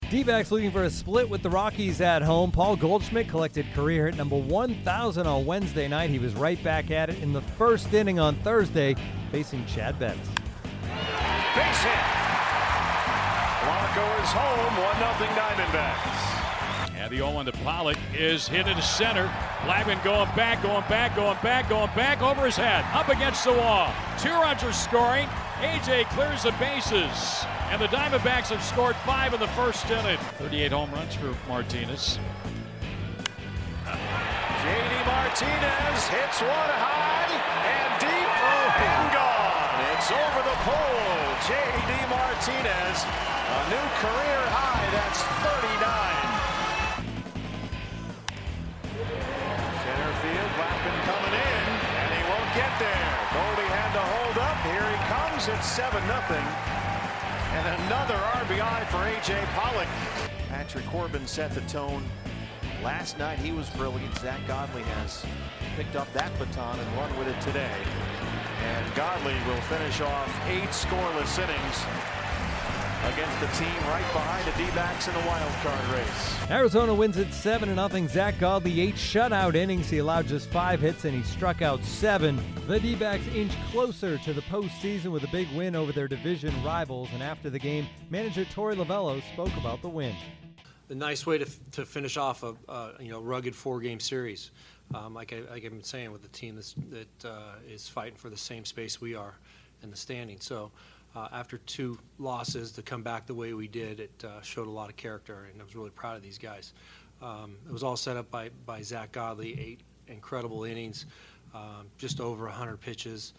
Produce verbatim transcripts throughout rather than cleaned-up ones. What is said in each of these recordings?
D-backs looking for a split with the Rockies at home. Paul Goldschmidt collected career hit number one thousand on Wednesday night. He was right back at it in the first inning on Thursday, facing Chad Betts. Base hit. Blanco is home, one nothing Diamondbacks. And the oh one to Pollock is hit into center. Blackman going back, going back, going back, going back over his head, up against the wall. Two runs are scoring. A J clears the bases. And the Diamondbacks have scored five in the first inning. thirty-eight home runs for Martinez. J D Martinez hits one high and deep and gone. It's over the pole. J D Martinez, a new career high. That's thirty-nine. Center field, Blackman coming in, and he won't get there. Goldie had to hold up. Here he comes. It's seven nothing. And another R B I for A J Pollock. Patrick Corbin set the tone. Last night he was brilliant. Zach Godley has picked up that baton and run with it today. And Godley will finish off eight scoreless innings against the team right behind the D-backs in the wild card race. Arizona wins it seven to nothing. Zach Godley, eight shutout innings. He allowed just five hits and he struck out seven. The D-backs inch closer to the postseason with a big win over their division rivals. And after the game, manager Torey Lovullo spoke about the win. A nice way to, to finish off a uh, you know rugged four-game series, um, like, I, like I've been saying, with the team that's, that uh, is fighting for the same space we are in the standing. So. Uh, after two losses, to come back the way we did, it uh, showed a lot of character, and I was really proud of these guys. Um, it was all set up by, by Zach Godley, eight incredible innings, um, just over one hundred pitches.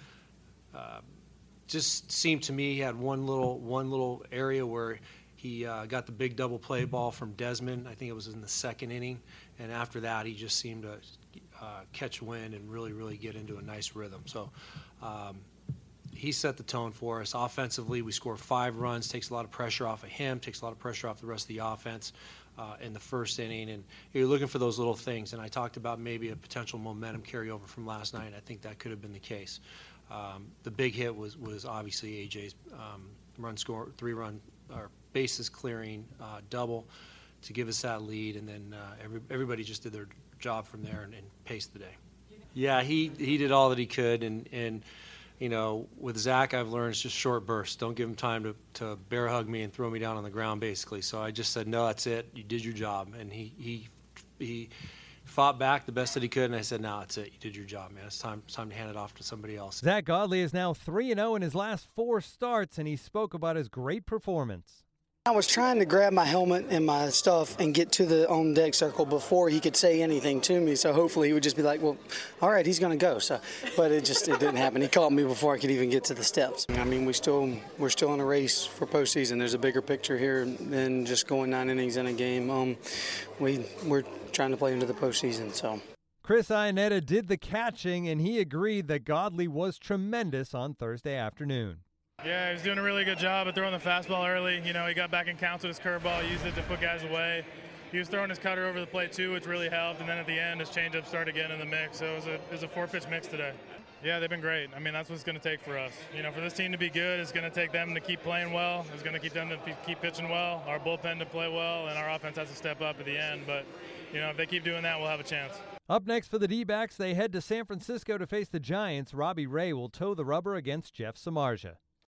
Uh, just seemed to me he had one little one little area where he uh, got the big double play ball from Desmond. I think it was in the second inning, and after that he just seemed to uh, catch wind and really, really get into a nice rhythm. So. Um, He set the tone for us. Offensively, we scored five runs, takes a lot of pressure off of him, takes a lot of pressure off the rest of the offense uh, in the first inning. And you're looking for those little things. And I talked about maybe a potential momentum carryover from last night. I think that could have been the case. Um, the big hit was was obviously A J's um, run score, three-run or bases clearing uh, double to give us that lead. And then uh, every, everybody just did their job from there and, and paced the day. Yeah, he he did all that he could, and and. You know, with Zach, I've learned it's just short bursts. Don't give him time to, to bear hug me and throw me down on the ground, basically. So I just said, no, that's it. You did your job. And he he he fought back the best that he could, and I said, no, that's it. You did your job, man. It's time, it's time to hand it off to somebody else. Zach Godley is now three and oh in his last four starts, and he spoke about his great performance. I was trying to grab my helmet and my stuff and get to the on deck circle before he could say anything to me. So hopefully he would just be like, well, all right, he's going to go. So, but it just it didn't happen. He caught me before I could even get to the steps. I mean, we still we're still in a race for postseason. There's a bigger picture here than just going nine innings in a game. Um, we we're trying to play into the postseason. So. Chris Iannetta did the catching, and he agreed that Godley was tremendous on Thursday afternoon. Yeah, he was doing a really good job at throwing the fastball early. You know, he got back in counts with his curveball, used it to put guys away. He was throwing his cutter over the plate too, which really helped. And then at the end, his changeup started getting in the mix. So it was a, it was a four-pitch mix today. Yeah, they've been great. I mean, that's what it's going to take for us. You know, for this team to be good, it's going to take them to keep playing well. It's going to keep them to keep pitching well, our bullpen to play well, and our offense has to step up at the end. But, you know, if they keep doing that, we'll have a chance. Up next for the D-backs, they head to San Francisco to face the Giants. Robbie Ray will toe the rubber against Jeff Samardzija.